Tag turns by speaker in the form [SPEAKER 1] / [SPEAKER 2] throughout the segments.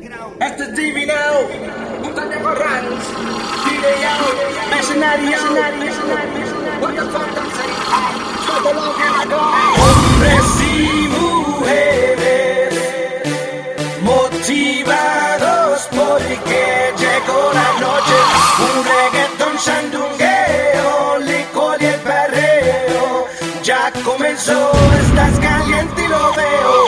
[SPEAKER 1] Esto es divino, Montaña Corral, video, escenario, what the fuck I'm saying, todo lo que hago. Hombres y mujeres, motivados porque llegó la noche, un reggaetón sandungueo, licor y el perreo, ya comenzó, estás caliente y lo veo.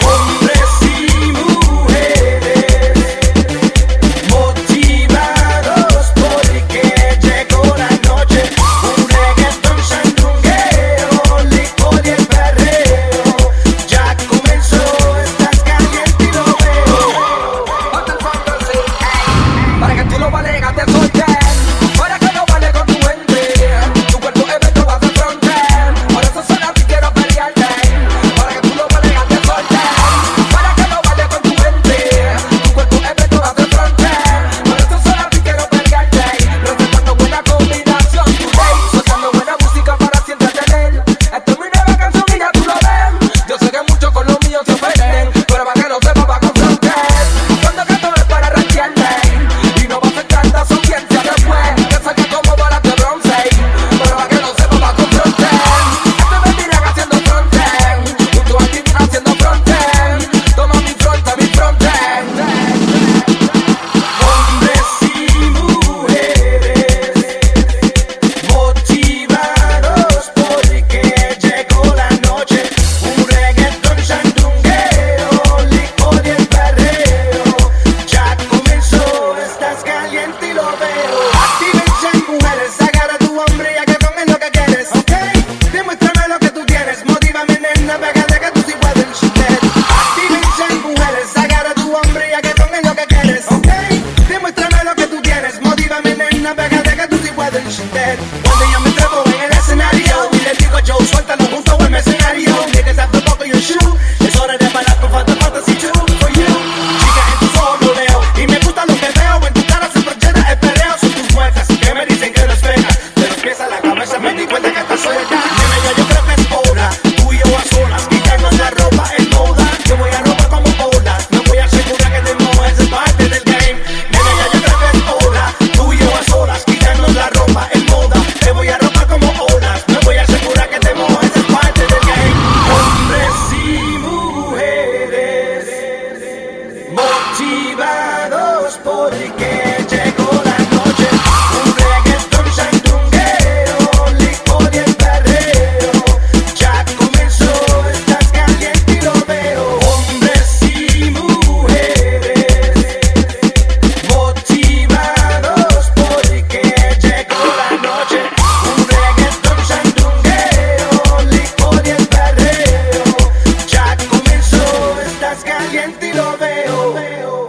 [SPEAKER 1] Cuando yo me trepo en el escenario y les digo yo, suéltalo junto al mercenario. Niggas have to buckle your shoe. Es hora de bailar con Fantasy 2 for you. Chica, en tus ojos lo leo y me gusta lo que veo. En tu cara se proyecta el perreo. Son tus muecas que me dicen que eres fea. De los pies a la cabeza me di cuenta que estás suelta. Dime ya, yo creo que es hora, tú y yo a solas, quitarnos la ropa en moda. Yo voy a robar como olas, me voy a asegurar que te mojes, es parte del game. Dime ya, yo creo que es hora, tú y yo a solas, quitarnos la ropa en moda. Te voy a robar como olas, me voy a asegurar que te mojes, es parte del game. Hombres y mujeres, motivados porque llegó la noche, un reggaetón sandungueo, licor y el perreo, ya comenzó, estás caliente y lo veo. Hombres y mujeres, motivados porque llegó la noche, un reggaetón sandungueo, licor y el perreo, ya comenzó, estás caliente y lo veo.